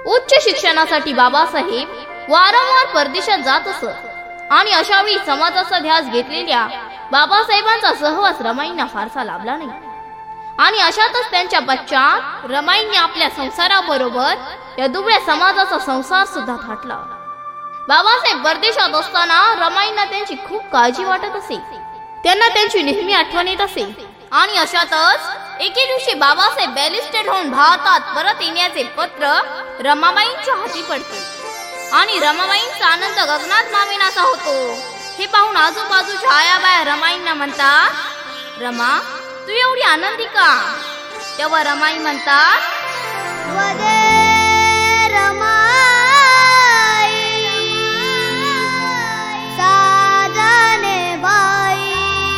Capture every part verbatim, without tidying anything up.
उच्च शिक्षणासाठी बाबासाहेब वारंवार परदेशात जात असत आणि अशा वेळी समाजाचा ध्यास घेतलेल्या बाबासाहेबांचा सहवास रमाईंना फारसा लाभला नाही. आणि अशातच त्यांच्या पश्चात रमाईंनी आपल्या संसाराबरोबर या दुबळ्या समाजाचा संसार सुद्धा थाटला. बाबासाहेब परदेशात असताना रमाईंना त्यांची खूप काळजी वाटत असे. त्यांना त्यांची नेहमी आठवण येत असे. आणि अशातच एके दिवशी बाबासाहेब बॅरिस्टर होऊन भारतात परत येण्याचे पत्र रमाबाईंच्या हाती पडते आणि रमाबाईंचा आनंद गगनात मावेनासा होतो. हे पाहून आजूबाजूच्या आयाबाया रमाईंना म्हणतात, रमा, तू एवढी आनंदी का? तेव्हा रमाई म्हणतात, वदे रमाई साजने बाई,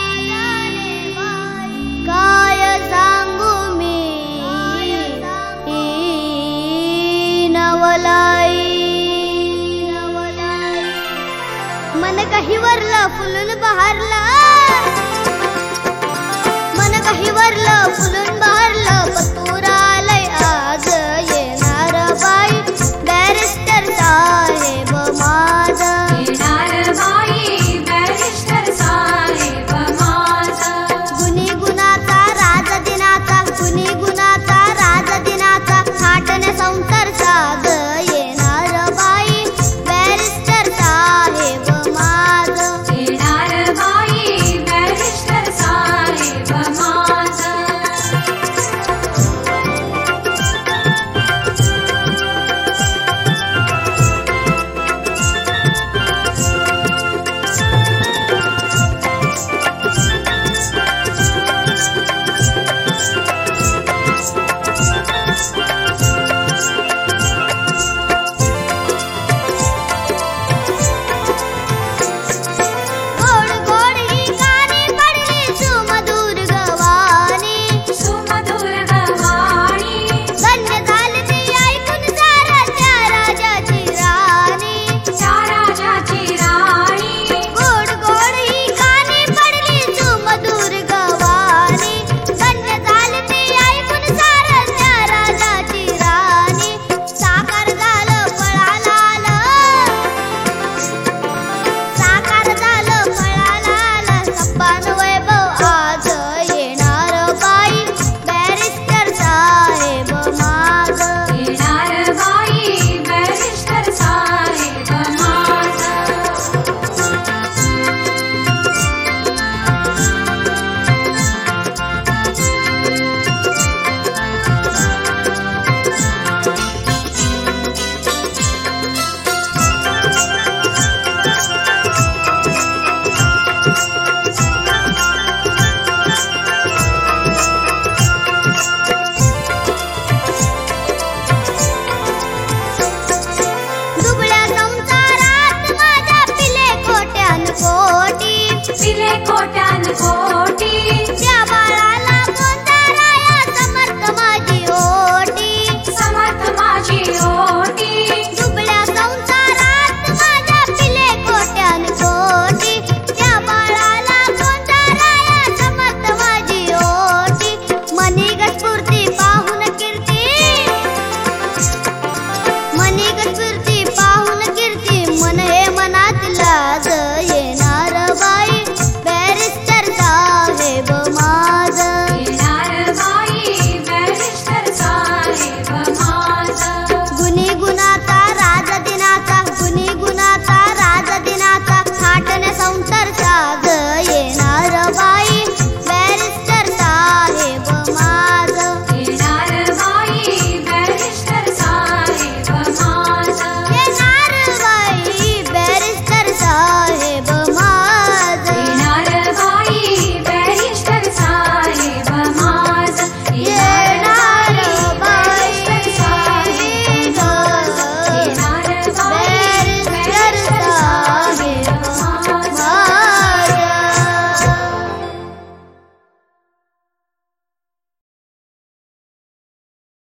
काय सांगू मी नवलाई. मन काही वरला फुलून बहारला, मन काही वरलं फुलून बहारलं पतुरा